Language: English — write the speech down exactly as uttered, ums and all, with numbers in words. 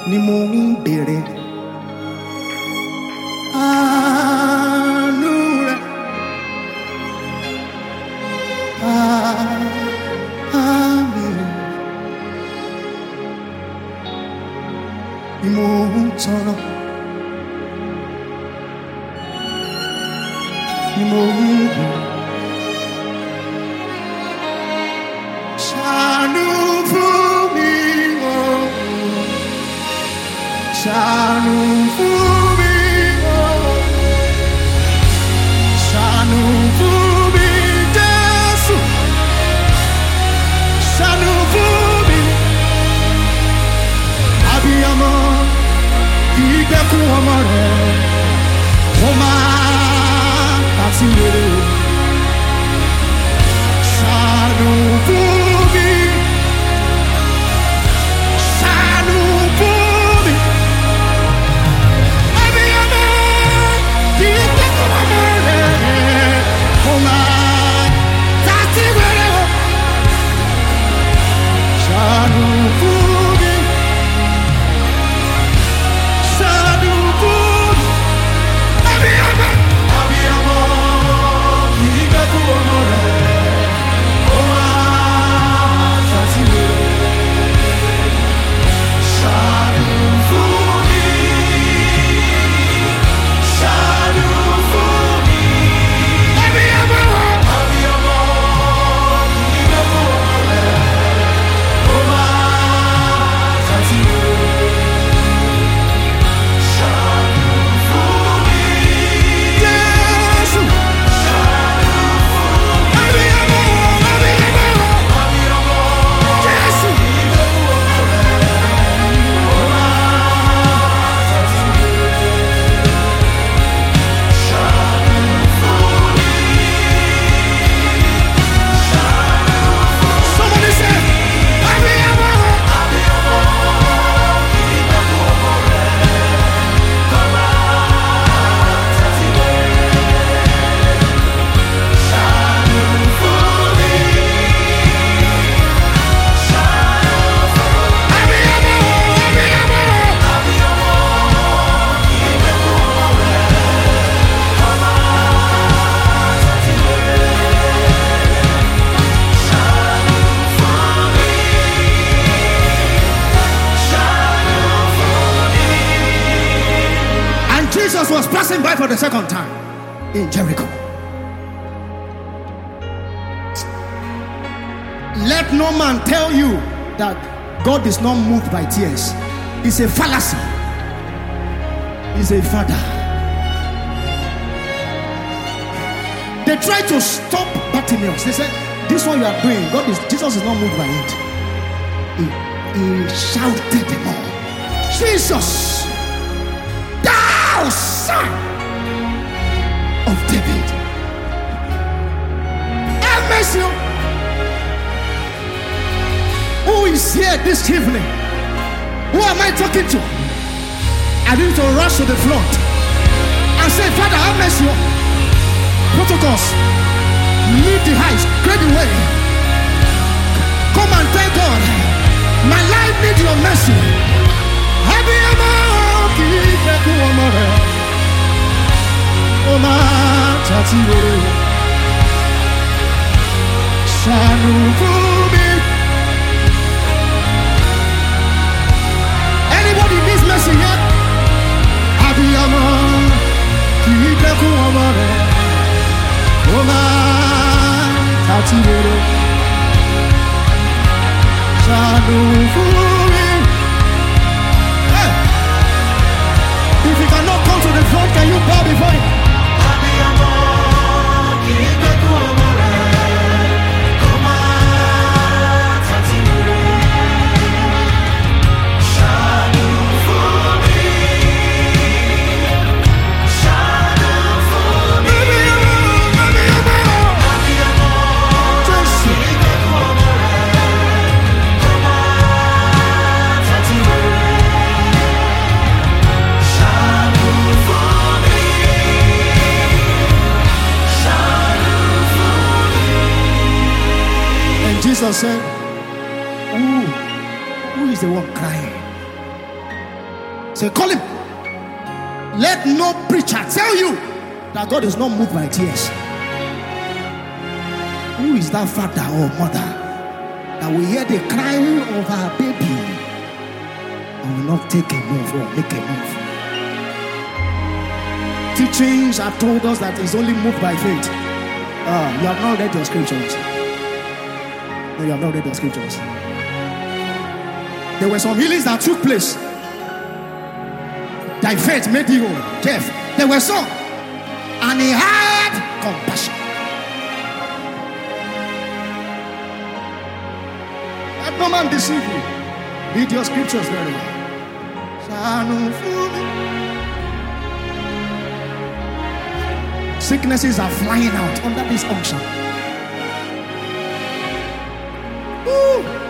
ni mo ń béèrè. Àánú rẹ̀, àánú ni mo ń tọrọ, ni mo ń béèrè. Ṣàánú fún mi o, ṣàánú fún mi o, ṣàánú fún mi Jésù, ṣàánú fún mi. Abiyamọ kì í dẹ́kun ọmọ rẹ̀, ó máa tàtí rere. Ṣàánú fún mi, ṣàánú fún mi. Abiyamọ kì í dẹ́kun ọmọ rẹ̀, ó máa tàtí rere. Ṣàánú fún mi, ṣàánú fún mi. Abiyamọ, abiyamọ kì í dẹ́kun ọmọ rẹ̀. Jesus was passing by for the second time in Jericho. Let no man tell you that God is not moved by tears. It's a fallacy. He's a father. They tried to stop Bartimaeus. They said, this one you are doing, God is, Jesus is not moved by it. He, he shouted more, Jesus, Son of David, have mercy. Who is here this evening? Who am I talking to? I need to rush to the front and say, Father, have mercy. Protocols, lead the heights, clear the way. Come and thank God. My life needs your mercy. Happy anybody needs mercy here? Abiyamọ kì í dẹ́kun ọmọ rẹ̀, ó máa tàtí rere. Ṣàánú fún mi. If you cannot come to the front, can you bow before him? Abiyamọ kì í dẹ́kun ọmọ rẹ̀, ó máa tàtí rere. Ṣàánú fún mi, ṣàánú fún mi. Abiyamọ, abiyamọ, Jésù kì í dẹ́kun ọmọ rẹ̀, ó máa tàtí rere. Jesus said, who, who is the one crying? Say, call him. Let no preacher tell you that God is not moved by tears. Who is that father or mother that will hear the crying of her baby and will not take a move or make a move? Teachings have told us that it's only moved by faith. Ah, you have not read your scriptures. No, you have not read your scriptures. There were some healings that took place. Thy faith made you whole. Jeff, there were some, and he had compassion. Let no man deceive you. Read your scriptures very well. Sicknesses are flying out under this unction. Woo.